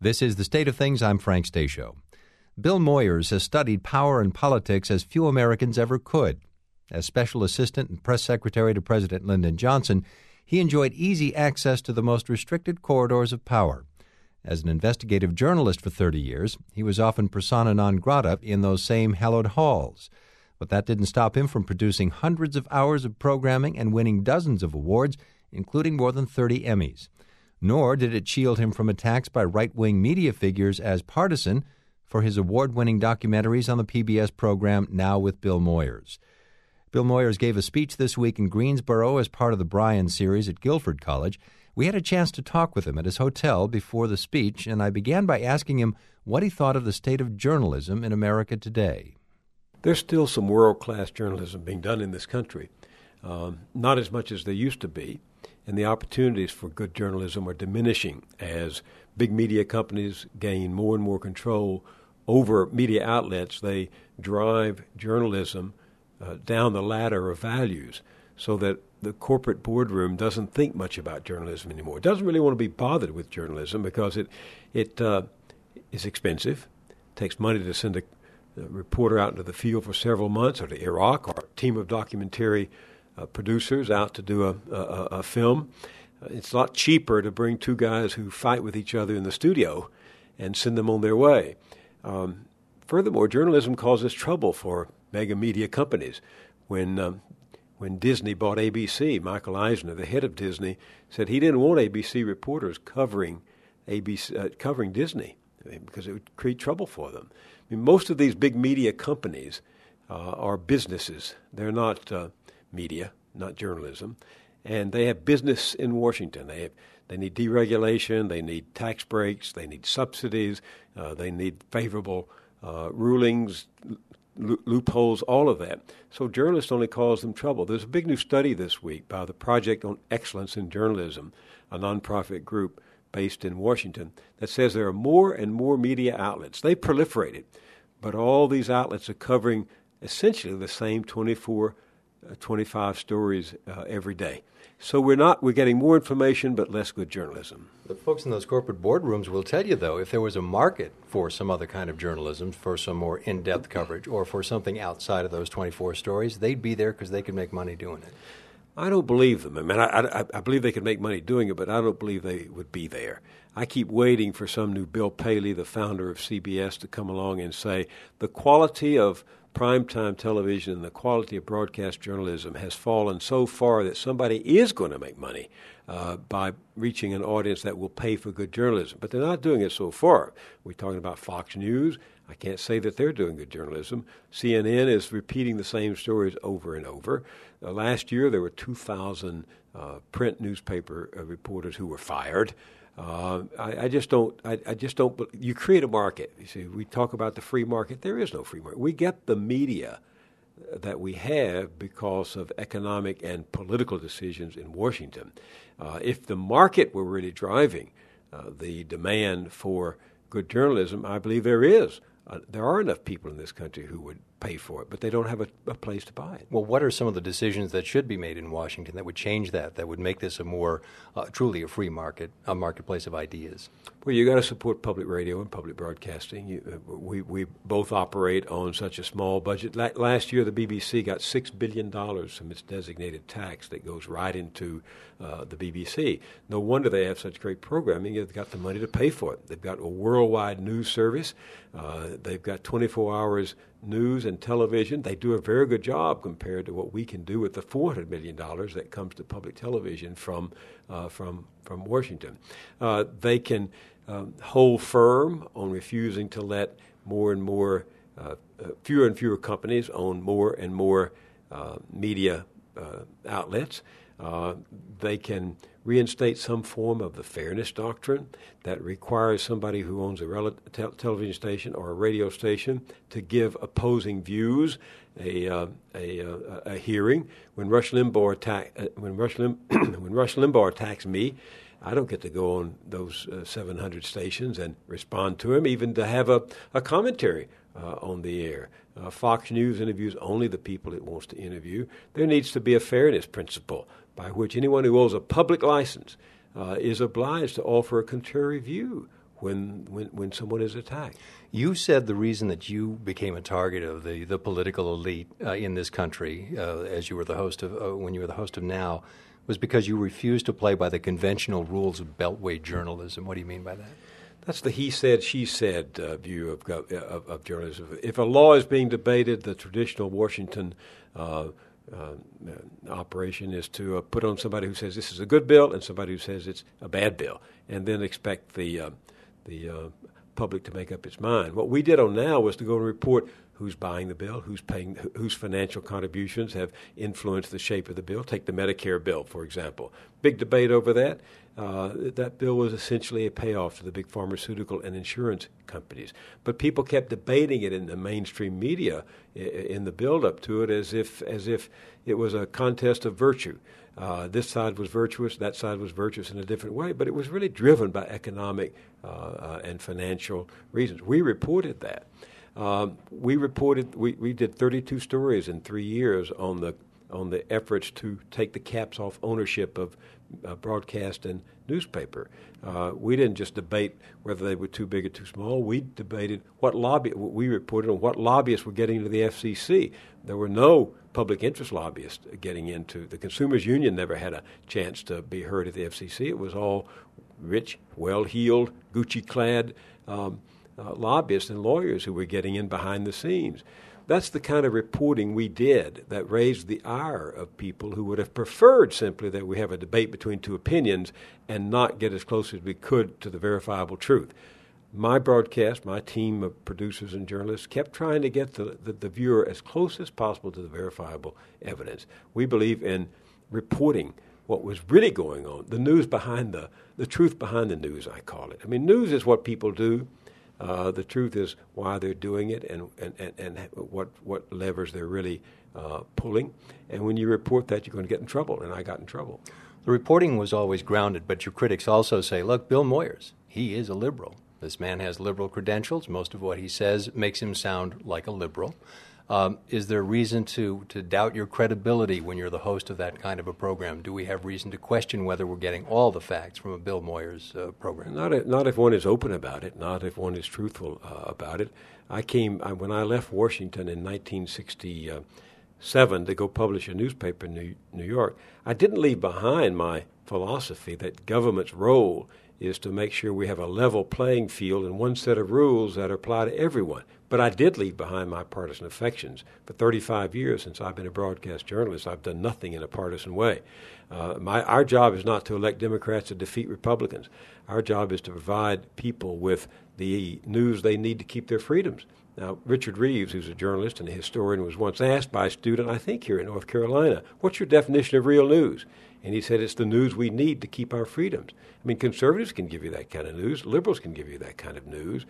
This is The State of Things. I'm Frank Stasio. Bill Moyers has studied power and politics as few Americans ever could. As Special Assistant and Press Secretary to President Lyndon Johnson, he enjoyed easy access to the most restricted corridors of power. As an investigative journalist for 30 years, he was often persona non grata in those same hallowed halls. But that didn't stop him from producing hundreds of hours of programming and winning dozens of awards, including more than 30 Emmys. Nor did it shield him from attacks by right-wing media figures as partisan for his award-winning documentaries on the PBS program Now with Bill Moyers. Bill Moyers gave a speech this week in Greensboro as part of the Bryan series at Guilford College. We had a chance to talk with him at his hotel before the speech, and I began by asking him what he thought of the state of journalism in America today. There's still some world-class journalism being done in this country, not as much as there used to be. And the opportunities for good journalism are diminishing as big media companies gain more and more control over media outlets. They drive journalism down the ladder of values so that the corporate boardroom doesn't think much about journalism anymore. It doesn't really want to be bothered with journalism because it is expensive. It takes money to send a reporter out into the field for several months, or to Iraq, or a team of documentary producers out to do a film. It's a lot cheaper to bring two guys who fight with each other in the studio and send them on their way. Furthermore, journalism causes trouble for mega media companies. When Disney bought ABC, Michael Eisner, the head of Disney, said he didn't want ABC reporters covering Disney because it would create trouble for them. I mean, most of these big media companies are businesses. They're not media, not journalism, and they have business in Washington. They need deregulation, they need tax breaks, they need subsidies, they need favorable rulings, loopholes, all of that. So journalists only cause them trouble. There's a big new study this week by the Project on Excellence in Journalism, a nonprofit group based in Washington, that says there are more and more media outlets. They proliferated, but all these outlets are covering essentially the same 25 stories every day. So we're getting more information but less good journalism. The folks in those corporate boardrooms will tell you, though, if there was a market for some other kind of journalism, for some more in-depth coverage, or for something outside of those 24 stories, they'd be there because they could make money doing it. I don't believe them. I mean, I believe they could make money doing it, but I don't believe they would be there. I keep waiting for some new Bill Paley, the founder of CBS, to come along and say the quality of primetime television and the quality of broadcast journalism has fallen so far that somebody is going to make money by reaching an audience that will pay for good journalism. But they're not doing it so far. We're talking about Fox News. I can't say that they're doing good journalism. CNN is repeating the same stories over and over. Last year, there were 2,000 print newspaper reporters who were fired. I just don't. You create a market. You see, we talk about the free market. There is no free market. We get the media that we have because of economic and political decisions in Washington. If the market were really driving the demand for good journalism, I believe there is. There are enough people in this country who would pay for it, but they don't have a place to buy it. Well, what are some of the decisions that should be made in Washington that would change that would make this a more truly a free market, a marketplace of ideas? Well, you got to support public radio and public broadcasting. We both operate on such a small budget. Last year, the BBC got $6 billion from its designated tax that goes right into the BBC. No wonder they have such great programming. They've got the money to pay for it. They've got a worldwide news service. They've got 24 hours news and television. They do a very good job compared to what we can do with the $400 million that comes to public television from Washington. They can hold firm on refusing to let more and more, fewer and fewer companies own more and more media outlets. They can reinstate some form of the fairness doctrine that requires somebody who owns a television station or a radio station to give opposing views a hearing. When Rush Limbaugh attacks me, I don't get to go on those 700 stations and respond to him, even to have a commentary on the air. Fox News interviews only the people it wants to interview. There needs to be a fairness principle by which anyone who owns a public license is obliged to offer a contrary view when someone is attacked. You said the reason that you became a target of the political elite in this country, as you were the host of when you were the host of Now, was because you refused to play by the conventional rules of Beltway journalism. What do you mean by that? That's the he said, she said view of journalism. If a law is being debated, the traditional Washington operation is to put on somebody who says this is a good bill and somebody who says it's a bad bill, and then expect the public to make up its mind. What we did on Now was to go and report who's buying the bill, who's paying, whose financial contributions have influenced the shape of the bill. Take the Medicare bill, for example. Big debate over that. That bill was essentially a payoff to the big pharmaceutical and insurance companies. But people kept debating it in the mainstream media in the build-up to it as if it was a contest of virtue. This side was virtuous, that side was virtuous in a different way, but it was really driven by economic and financial reasons. We reported that. We did 32 stories in 3 years on the efforts to take the caps off ownership of broadcast and newspaper. We didn't just debate whether they were too big or too small. We debated we reported on what lobbyists were getting into the FCC. There were no public interest lobbyists getting into. The Consumers Union never had a chance to be heard at the FCC. It was all rich, well-heeled, Gucci-clad lobbyists and lawyers who were getting in behind the scenes. That's the kind of reporting we did that raised the ire of people who would have preferred simply that we have a debate between two opinions and not get as close as we could to the verifiable truth. My broadcast, my team of producers and journalists kept trying to get the viewer as close as possible to the verifiable evidence. We believe in reporting what was really going on, the news behind the truth behind the news, I call it. I mean, news is what people do. The truth is why they're doing it and what levers they're really pulling. And when you report that, you're going to get in trouble, and I got in trouble. The reporting was always grounded, but your critics also say, look, Bill Moyers, he is a liberal. This man has liberal credentials. Most of what he says makes him sound like a liberal. Is there reason to doubt your credibility when you're the host of that kind of a program? Do we have reason to question whether we're getting all the facts from a Bill Moyers program? Not if one is open about it, not if one is truthful about it. When I left Washington in 1967 to go publish a newspaper in New York, I didn't leave behind my philosophy that government's role is to make sure we have a level playing field and one set of rules that apply to everyone. But I did leave behind my partisan affections. For 35 years since I've been a broadcast journalist, I've done nothing in a partisan way. Our job is not to elect Democrats to defeat Republicans. Our job is to provide people with the news they need to keep their freedoms. Now, Richard Reeves, who's a journalist and a historian, was once asked by a student, I think here in North Carolina, what's your definition of real news? And he said it's the news we need to keep our freedoms. I mean, conservatives can give you that kind of news. Liberals can give you that kind of news.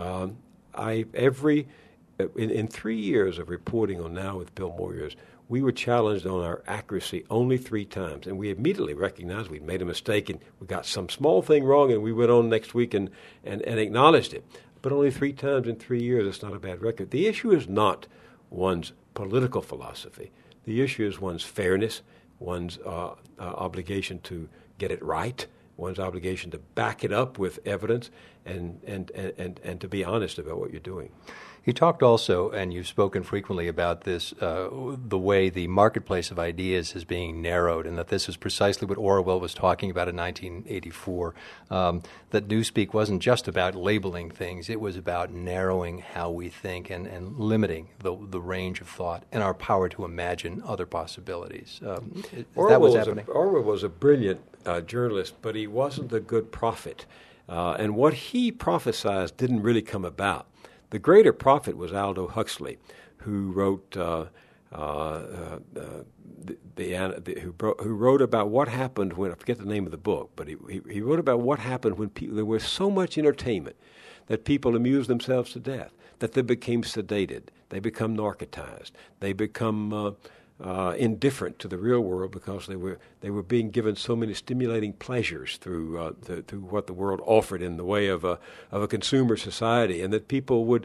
In 3 years of reporting on Now with Bill Moyers, we were challenged on our accuracy only 3 times, and we immediately recognized we'd made a mistake and we got some small thing wrong, and we went on next week and acknowledged it. But only 3 times in 3 years, it's not a bad record. The issue is not one's political philosophy. The issue is one's fairness, one's obligation to get it right, one's obligation to back it up with evidence, and to be honest about what you're doing. You talked also, and you've spoken frequently about this, the way the marketplace of ideas is being narrowed, and that this is precisely what Orwell was talking about in 1984, that Newspeak wasn't just about labeling things, it was about narrowing how we think and limiting the range of thought and our power to imagine other possibilities. Is that what's happening? Orwell was a brilliant journalist, but he wasn't a good prophet. And what he prophesied didn't really come about. The greater prophet was Aldous Huxley, who wrote who wrote about what happened when, I forget the name of the book, but he wrote about what happened when there was so much entertainment that people amused themselves to death, that they became sedated, they become narcotized, they become indifferent to the real world because they were being given so many stimulating pleasures through what the world offered in the way of a consumer society, and that people would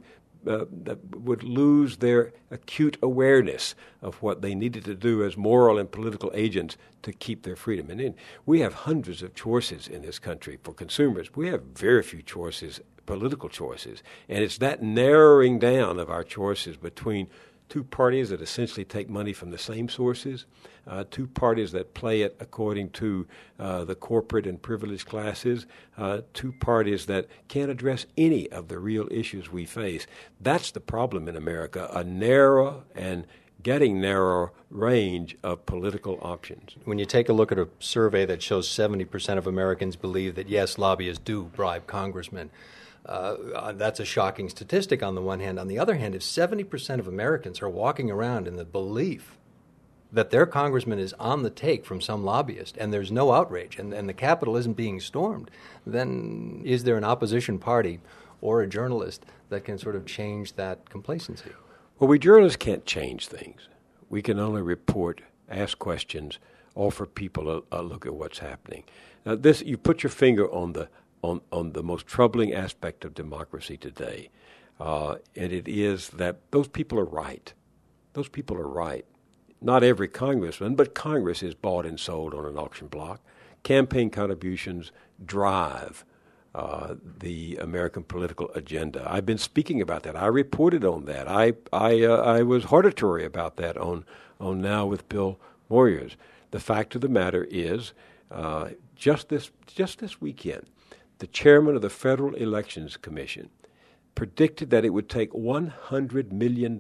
that would lose their acute awareness of what they needed to do as moral and political agents to keep their freedom. And we have hundreds of choices in this country for consumers. We have very few choices, political choices. And it's that narrowing down of our choices between two parties that essentially take money from the same sources, two parties that play it according to the corporate and privileged classes, two parties that can't address any of the real issues we face. That's the problem in America, a narrow and getting narrower range of political options. When you take a look at a survey that shows 70% of Americans believe that, yes, lobbyists do bribe congressmen, that's a shocking statistic on the one hand. On the other hand, if 70% of Americans are walking around in the belief that their congressman is on the take from some lobbyist and there's no outrage and the Capitol isn't being stormed, then is there an opposition party or a journalist that can sort of change that complacency? Well, we journalists can't change things. We can only report, ask questions, offer people a look at what's happening. Now, you put your finger on the most troubling aspect of democracy today, and it is that those people are right. Those people are right. Not every congressman, but Congress is bought and sold on an auction block. Campaign contributions drive the American political agenda. I've been speaking about that. I reported on that. I was hortatory about that on Now with Bill Moyers. The fact of the matter is, just this weekend, the chairman of the Federal Elections Commission predicted that it would take $100 million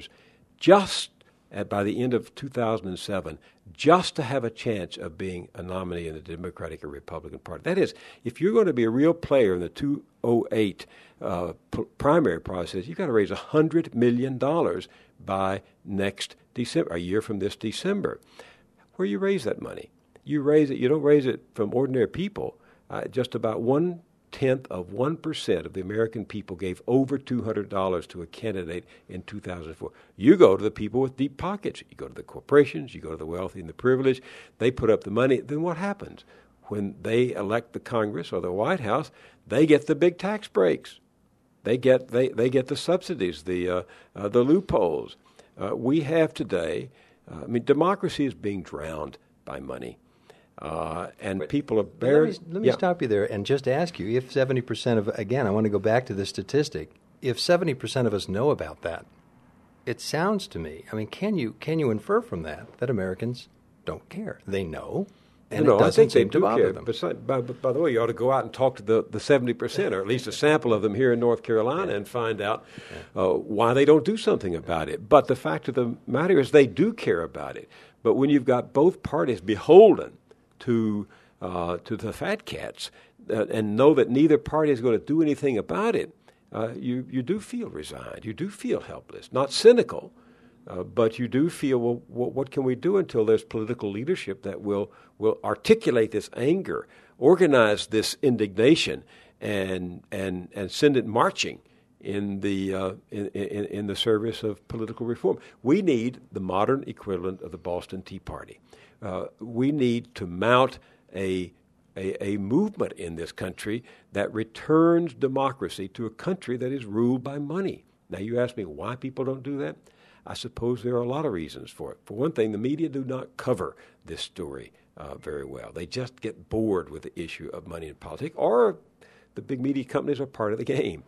by the end of 2007 just to have a chance of being a nominee in the Democratic or Republican Party. That is, if you're going to be a real player in the 2008 primary process, you've got to raise $100 million by next December, a year from this December. Where you raise that money? You don't raise it from ordinary people. Just about 0.1% of the American people gave over $200 to a candidate in 2004. You go to the people with deep pockets. You go to the corporations. You go to the wealthy and the privileged. They put up the money. Then what happens? When they elect the Congress or the White House, they get the big tax breaks. They get the subsidies, the loopholes. We have today. Democracy is being drowned by money. And people are very... Let me stop you there and just ask you, if 70% of... Again, I want to go back to this statistic. If 70% of us know about that, it sounds to me... can you infer from that Americans don't care? They know, and it doesn't seem to bother them. But by the way, you ought to go out and talk to the 70%, or at least a sample of them here in North Carolina, and find out why they don't do something about it. But the fact of the matter is they do care about it. But when you've got both parties beholden to the fat cats and know that neither party is going to do anything about it, you do feel resigned. You do feel helpless. Not cynical, but you do feel, well, what can we do until there's political leadership that will articulate this anger, organize this indignation, and send it marching in the service of political reform. We need the modern equivalent of the Boston Tea Party. We need to mount a movement in this country that returns democracy to a country that is ruled by money. Now, you ask me why people don't do that? I suppose there are a lot of reasons for it. For one thing, the media do not cover this story very well. They just get bored with the issue of money in politics, or the big media companies are part of the game.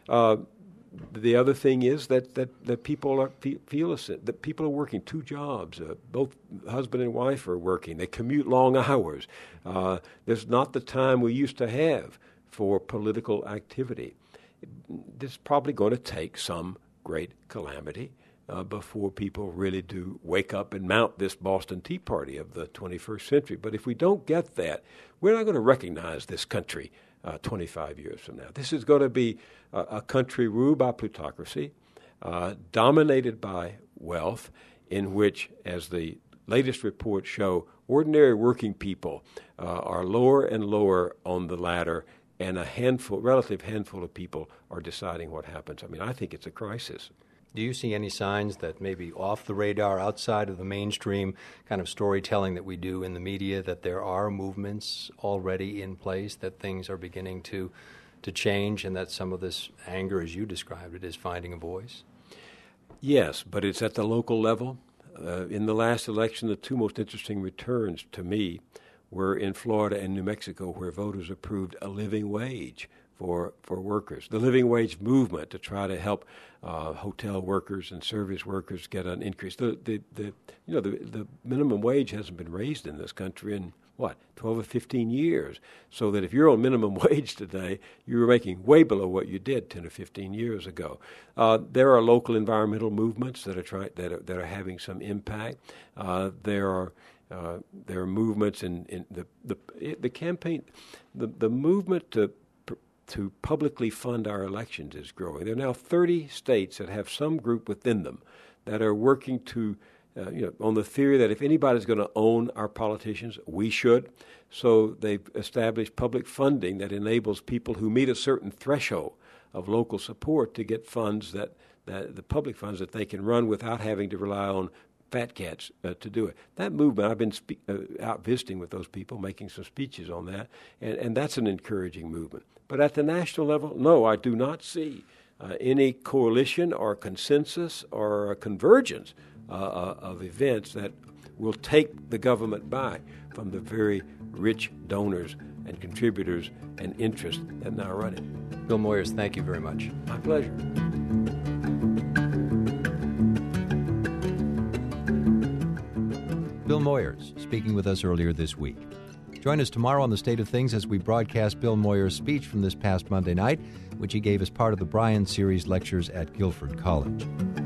The other thing is that people feel that people are working two jobs. Both husband and wife are working. They commute long hours. There's not the time we used to have for political activity. This is probably going to take some great calamity before people really do wake up and mount this Boston Tea Party of the 21st century. But if we don't get that, we're not going to recognize this country 25 years from now. This is going to be a country ruled by plutocracy, dominated by wealth, in which, as the latest reports show, ordinary working people are lower and lower on the ladder, and a relative handful of people are deciding what happens. I think it's a crisis. Do you see any signs that maybe off the radar, outside of the mainstream kind of storytelling that we do in the media, that there are movements already in place, that things are beginning to to change, and that some of this anger, as you described it, is finding a voice? Yes, but it's at the local level. In the last election, the two most interesting returns to me were in Florida and New Mexico, where voters approved a living wage for workers. The living wage movement to try to help hotel workers and service workers get an increase. The minimum wage hasn't been raised in this country in 12 or 15 years. So that if you're on minimum wage today, you're making way below what you did 10 or 15 years ago. There are local environmental movements that are having some impact. There are movements in the campaign. The movement to publicly fund our elections is growing. There are now 30 states that have some group within them that are working to, on the theory that if anybody's going to own our politicians, we should. So they've established public funding that enables people who meet a certain threshold of local support to get funds that the public funds that they can run without having to rely on fat cats to do it. That movement, I've been out visiting with those people, making some speeches on that, and that's an encouraging movement. But at the national level, no, I do not see any coalition or consensus or convergence of events that will take the government back from the very rich donors and contributors and interests that now run it. Bill Moyers, thank you very much. My pleasure. Bill Moyers, speaking with us earlier this week. Join us tomorrow on The State of Things as we broadcast Bill Moyers' speech from this past Monday night, which he gave as part of the Bryan Series lectures at Guilford College.